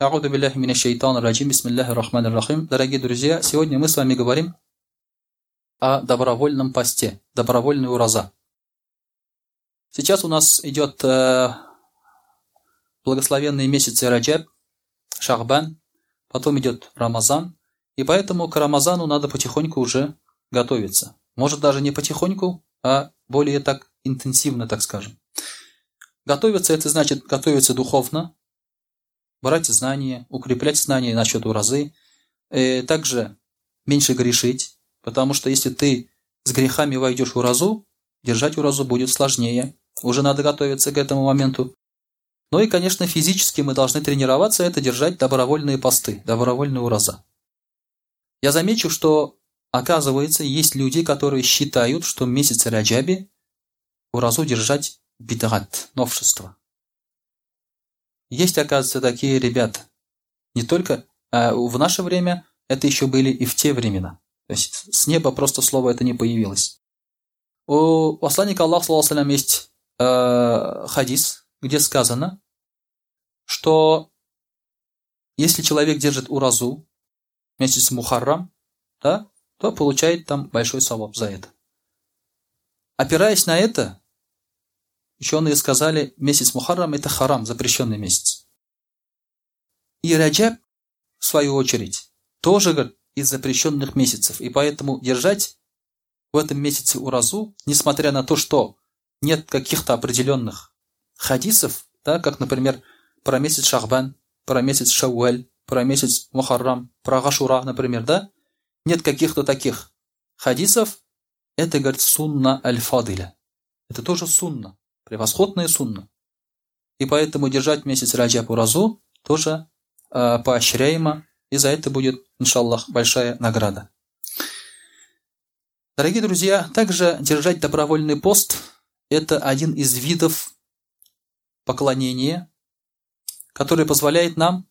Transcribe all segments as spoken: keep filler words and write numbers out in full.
А'уду биллахи минаш шайтанир раджим. Бисмиллахир рахманир рахим. Дорогие друзья, сегодня мы с вами говорим о добровольном посте, добровольный ураза. Сейчас у нас идет э, благословенные месяцы Раджаб, Шахбан, потом идет Рамазан, и поэтому к Рамазану надо потихоньку уже готовиться. Может даже не потихоньку, а более так интенсивно, так скажем. Готовиться — это значит готовиться духовно, брать знания, укреплять знания насчет уразы, э, также меньше грешить, потому что если ты с грехами войдешь в уразу, держать уразу будет сложнее. Уже надо готовиться к этому моменту. Ну и, конечно, физически мы должны тренироваться, это держать добровольные посты, добровольные ураза. Я замечу, что, оказывается, есть люди, которые считают, что в месяце Раджаби уразу держать бидгат, новшество. Есть, оказывается, такие ребята. Не только а в наше время, это еще были и в те времена. То есть с неба просто слово это не появилось. У посланника Аллаха, саллаллаху алейхи ва саллям, есть э, хадис, где сказано, что если человек держит уразу месяц Мухаррам, да, то получает там большой саваб за это. Опираясь на это, ученые сказали, месяц Мухаррам — это харам, запрещенный месяц. И Раджаб, в свою очередь, тоже, говорит, из запрещенных месяцев. И поэтому держать в этом месяце уразу, несмотря на то, что нет каких-то определенных хадисов, да, как, например, про месяц Шахбан, про месяц Шауаль, про месяц Мухаррам, про Гашура, например, да, нет каких-то таких хадисов, это, говорит, сунна аль-фадиля. Это тоже сунна. Превосходная сунна. И поэтому держать месяц Раджаб уразу тоже э, поощряемо, и за это будет, иншаллах, большая награда. Дорогие друзья, также держать добровольный пост – это один из видов поклонения, который позволяет нам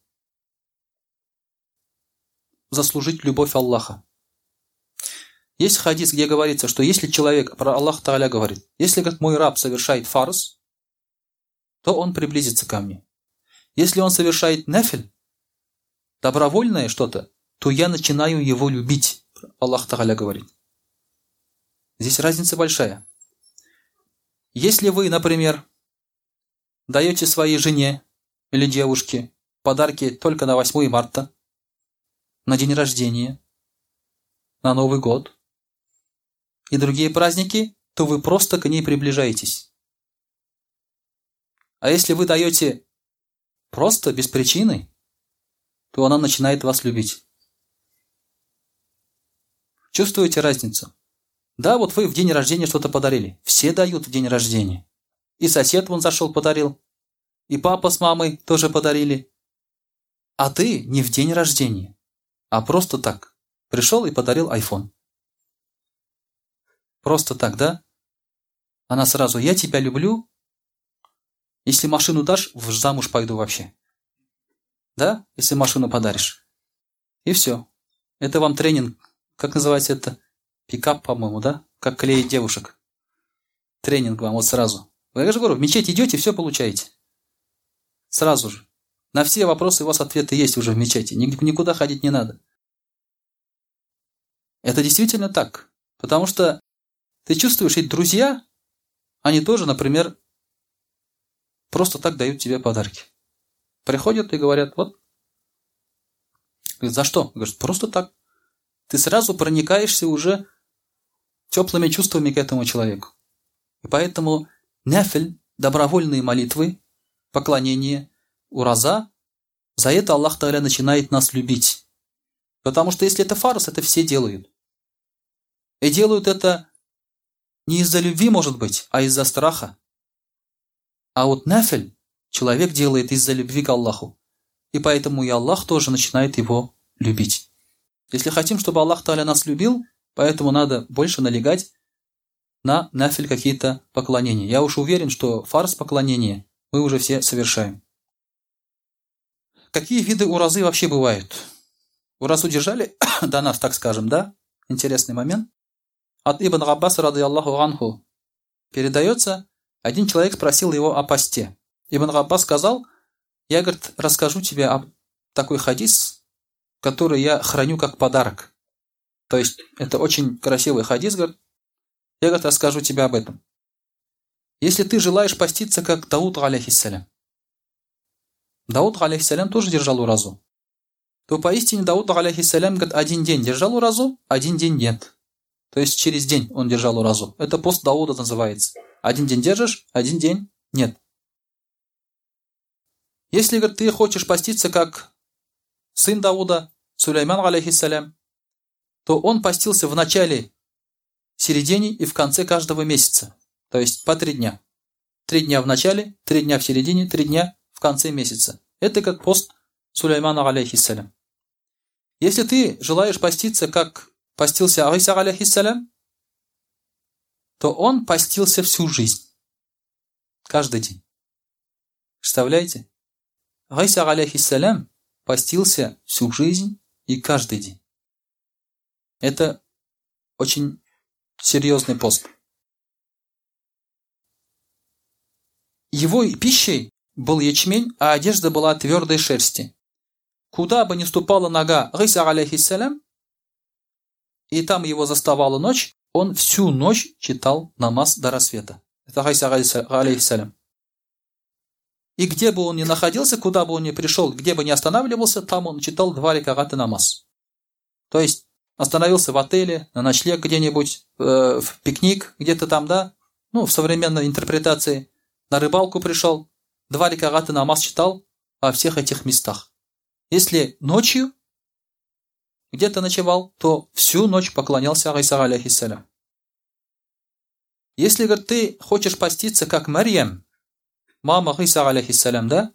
заслужить любовь Аллаха. Есть хадис, где говорится, что если человек, про Аллах Тааля говорит, если, говорит, мой раб совершает фарз, то он приблизится ко мне. Если он совершает нафиль, добровольное что-то, то я начинаю его любить. Аллах Тааля говорит. Здесь разница большая. Если вы, например, даете своей жене или девушке подарки только на восьмое марта, на день рождения, на Новый год и другие праздники, то вы просто к ней приближаетесь. А если вы даете просто, без причины, то она начинает вас любить. Чувствуете разницу? Да, вот вы в день рождения что-то подарили. Все дают в день рождения. И сосед вон зашел, подарил. И папа с мамой тоже подарили. А ты не в день рождения, а просто так. Пришел и подарил айфон. Просто так, да? Она сразу: я тебя люблю. Если машину дашь, в замуж пойду вообще. Да? Если машину подаришь. И все. Это вам тренинг. Как называется это? Пикап, по-моему, да? Как клеить девушек. Тренинг вам вот сразу. Я же говорю, в мечеть идете, все получаете. Сразу же. На все вопросы у вас ответы есть уже в мечети. Никуда ходить не надо. Это действительно так. Потому что ты чувствуешь, и друзья, они тоже, например, просто так дают тебе подарки. Приходят и говорят: вот. Говорят: за что? Говорят: просто так. Ты сразу проникаешься уже теплыми чувствами к этому человеку. И поэтому нафиль, добровольные молитвы, поклонение, ураза, за это Аллах Тааля начинает нас любить. Потому что если это фарз, это все делают. И делают это не из-за любви, может быть, а из-за страха. А вот нафиль человек делает из-за любви к Аллаху. И поэтому и Аллах тоже начинает его любить. Если хотим, чтобы Аллах Тааля нас любил, поэтому надо больше налегать на нафиль какие-то поклонения. Я уж уверен, что фарз поклонения мы уже все совершаем. Какие виды уразы вообще бывают? Уразу держали до нас, так скажем, да? Интересный момент. От Ибн Аббаса, радийаллаху анху, передается, один человек спросил его о посте. Ибн Аббас сказал: я, говорит, расскажу тебе о такой хадис, который я храню как подарок. То есть, это очень красивый хадис, говорит. Я, говорит, расскажу тебе об этом. Если ты желаешь поститься, как Дауд, алейхиссалям. Дауд, алейхиссалям, тоже держал уразу. То поистине Дауд, алейхиссалям, говорит, один день держал уразу, один день нет. То есть, через день он держал уразу. Это пост Дауда называется. Один день держишь, один день нет. Если, говорит, ты хочешь поститься, как сын Дауда, Сулейман, алейхиссалям, то он постился в начале, середине и в конце каждого месяца. То есть по три дня. Три дня в начале, три дня в середине, три дня в конце месяца. Это как пост Сулеймана, алейхиссалям. Если ты желаешь поститься, как постился Иса, алейхиссалям, то он постился всю жизнь. Каждый день. Представляете? Иса, алейхиссалям, постился всю жизнь и каждый день. Это очень серьезный пост. Его пищей был ячмень, а одежда была твердой шерсти. Куда бы ни ступала нога Иса, алейхиссалям, и там его заставала ночь, он всю ночь читал намаз до рассвета. Это Иса, алейхиссалям. И где бы он ни находился, куда бы он ни пришел, где бы ни останавливался, там он читал два раката намаз. То есть, остановился в отеле, на ночлег где-нибудь, э, в пикник, где-то там, да, ну, в современной интерпретации, на рыбалку пришел, два раката намаз читал во всех этих местах. Если ночью где-то ночевал, то всю ночь поклонялся Иса, алейхиссалям. Если, говорит, ты хочешь поститься, как Марьям, мама Иса, алейхиссалям, да,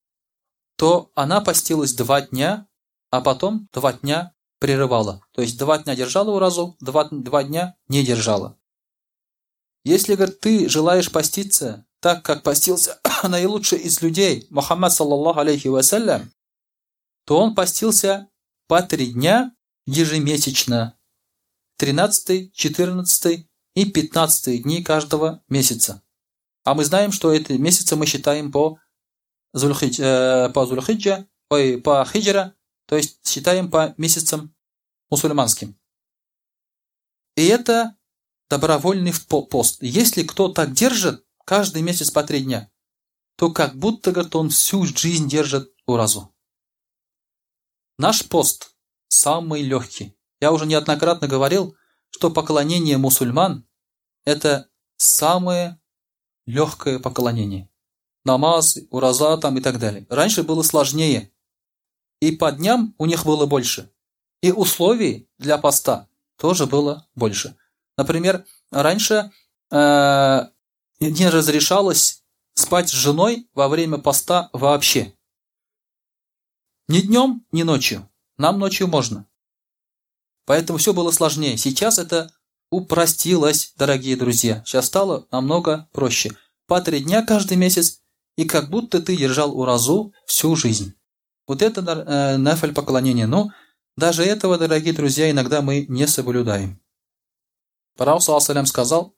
то она постилась два дня, а потом два дня прерывала. То есть два дня держала уразу, два, два дня не держала. Если, говорит, ты желаешь поститься так, как постился наилучший из людей, Мухаммад, саллаллаху алейхи вассалям, то он постился по три дня ежемесячно. тринадцатый, четырнадцатый и пятнадцатый дни каждого месяца. А мы знаем, что эти месяцы мы считаем по Зульхидж, э, по Зульхиджа, ой, по Хиджра, то есть считаем по месяцам мусульманским. И это добровольный пост. Если кто так держит, каждый месяц по три дня, то как будто, говорит, он всю жизнь держит уразу. Наш пост самый легкий. Я уже неоднократно говорил, что поклонение мусульман – это самое легкое поклонение. Намаз, ураза там и так далее. Раньше было сложнее. И по дням у них было больше. И условий для поста тоже было больше. Например, раньше э, не разрешалось спать с женой во время поста вообще. Ни днем, ни ночью. Нам ночью можно. Поэтому все было сложнее. Сейчас это упростилось, дорогие друзья. Сейчас стало намного проще. По три дня каждый месяц, и как будто ты держал уразу всю жизнь. Вот это э, нафаль поклонение. Но даже этого, дорогие друзья, иногда мы не соблюдаем. Пророк саллаллаху алейхи ва саллям сказал,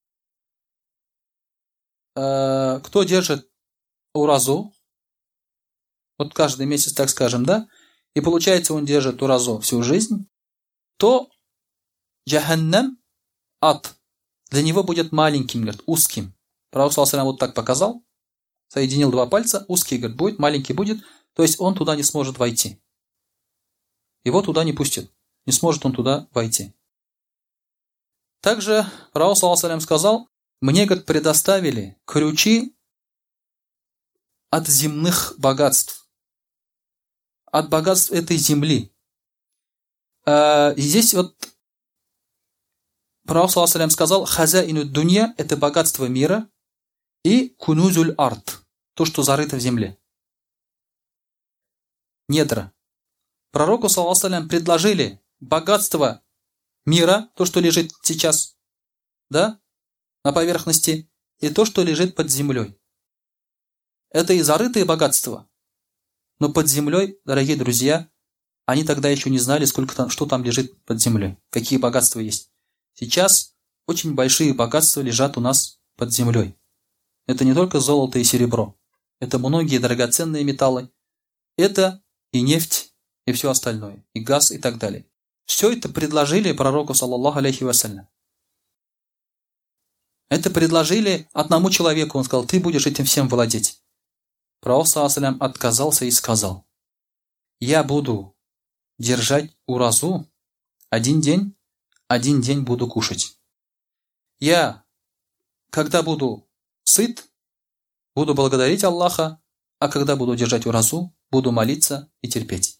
э, кто держит уразу, вот каждый месяц, так скажем, да, и получается он держит уразу всю жизнь, то джаханнам, ад, для него будет маленьким, говорит, узким. Пророк саллаллаху алейхи ва саллям вот так показал, соединил два пальца, узкий, говорит, будет, маленький будет, то есть он туда не сможет войти. Его туда не пустят, не сможет он туда войти. Также Пророк саллаллаху алейхи ва саллям сказал, мне, говорит, предоставили ключи от земных богатств, от богатств этой земли. И здесь вот Пророк саллаллаху алейхи ва саллям сказал, хазаину дунья – это богатство мира, и кунузуль арт – то, что зарыто в земле. Недра. Пророку саллаллаху алейхи ва саллям предложили богатство мира, то, что лежит сейчас, да, на поверхности, и то, что лежит под землей. Это и зарытые богатства. Но под землей, дорогие друзья, они тогда еще не знали, сколько там, что там лежит под землей, какие богатства есть. Сейчас очень большие богатства лежат у нас под землей. Это не только золото и серебро. Это многие драгоценные металлы. Это и нефть, и все остальное, и газ, и так далее. Все это предложили пророку, саллаллаху алейхи вассалям. Это предложили одному человеку. Он сказал, ты будешь этим всем владеть. Пророк, саллаллаху алейхи вассалям, отказался и сказал, я буду держать уразу один день, один день буду кушать. Я, когда буду сыт, буду благодарить Аллаха, а когда буду держать уразу, буду молиться и терпеть.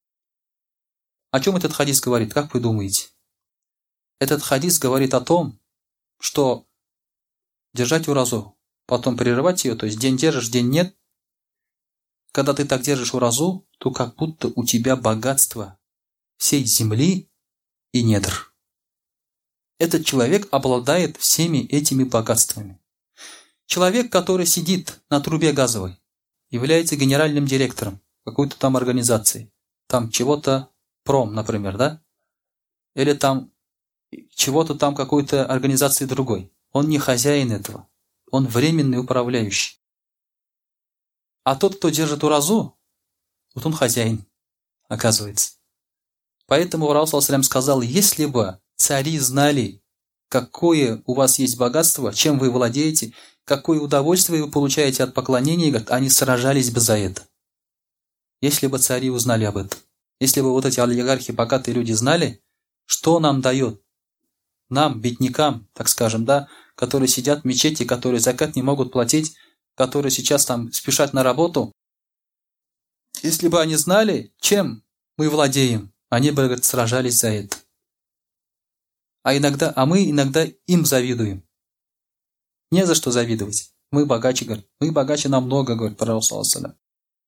О чем этот хадис говорит, как вы думаете? Этот хадис говорит о том, что держать уразу, потом прерывать ее, то есть день держишь, день нет. Когда ты так держишь уразу, то как будто у тебя богатство всей земли и недр. Этот человек обладает всеми этими богатствами. Человек, который сидит на трубе газовой, является генеральным директором какой-то там организации, там чего-то пром, например, да? Или там чего-то там какой-то организации другой. Он не хозяин этого. Он временный управляющий. А тот, кто держит уразу, вот он хозяин, оказывается. Поэтому Пророк саллаллаху алейхи ва саллям сказал, если бы цари знали, какое у вас есть богатство, чем вы владеете, какое удовольствие вы получаете от поклонения, говорит, они сражались бы за это. Если бы цари узнали об этом. Если бы вот эти олигархи, богатые люди знали, что нам дает, нам, беднякам, так скажем, да, которые сидят в мечети, которые закат не могут платить, которые сейчас там спешат на работу, если бы они знали, чем мы владеем, они бы, говорит, сражались за это. А, иногда, а мы иногда им завидуем. Не за что завидовать. Мы богаче, говорит, мы богаче намного, говорит пророк, саллаллаху алейхи ва саллям.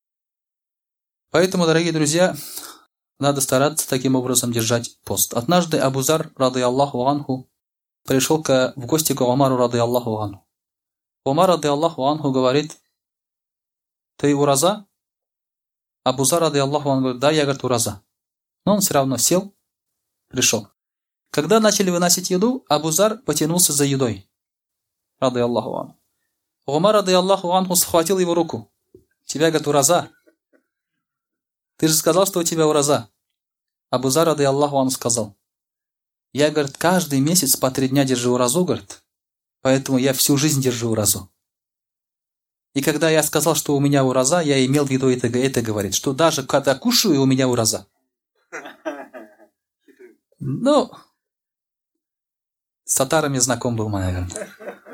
Поэтому, дорогие друзья, надо стараться таким образом держать пост. Однажды Абу Зар, рады Аллаху анху, пришел к, в гости к Умару, рады Аллаху анху. Умар, рады Аллаху анху, говорит, ты ураза? Абу Зар, рады Аллаху анху, говорит, да, я, говорит, ураза. Но он все равно сел, пришел. Когда начали выносить еду, Абу Зар потянулся за едой. Рады Аллаху анху. Умар, рады Аллаху анху, схватил его руку. Тебя, говорит, ураза. Ты же сказал, что у тебя ураза. Абу Зар, рады Аллаху анху, сказал, я, говорит, каждый месяц по три дня держу уразу, говорит, поэтому я всю жизнь держу уразу. И когда я сказал, что у меня ураза, я имел в виду это, это говорит, что даже когда кушаю, у меня ураза. Ну, с татарами знаком был, наверное.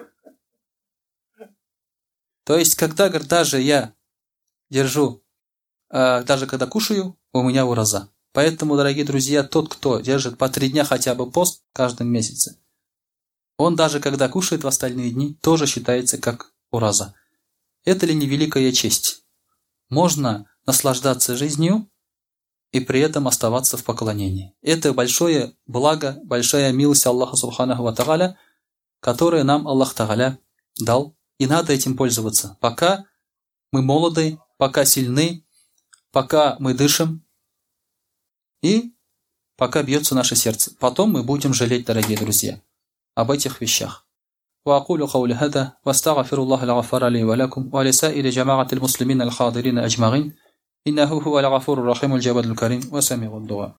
То есть, когда, говорит, даже я держу, э, даже когда кушаю, у меня ураза. Поэтому, дорогие друзья, тот, кто держит по три дня хотя бы пост в каждом месяце, он даже когда кушает в остальные дни, тоже считается как ураза. Это ли не великая честь? Можно наслаждаться жизнью и при этом оставаться в поклонении. Это большое благо, большая милость Аллаха Субханаху ва Тааля, которую нам Аллах Тааля дал. И надо этим пользоваться. Пока мы молоды, пока сильны, пока мы дышим и пока бьется наше сердце. Потом мы будем жалеть, дорогие друзья, об этих вещах. وأقول قولي هذا واستغفر الله الغفار لي ولكم ولسائر جماعة المسلمين الحاضرين أجمعين إنه هو الغفور الرحيم الجواد الكريم وسميع الدعاء.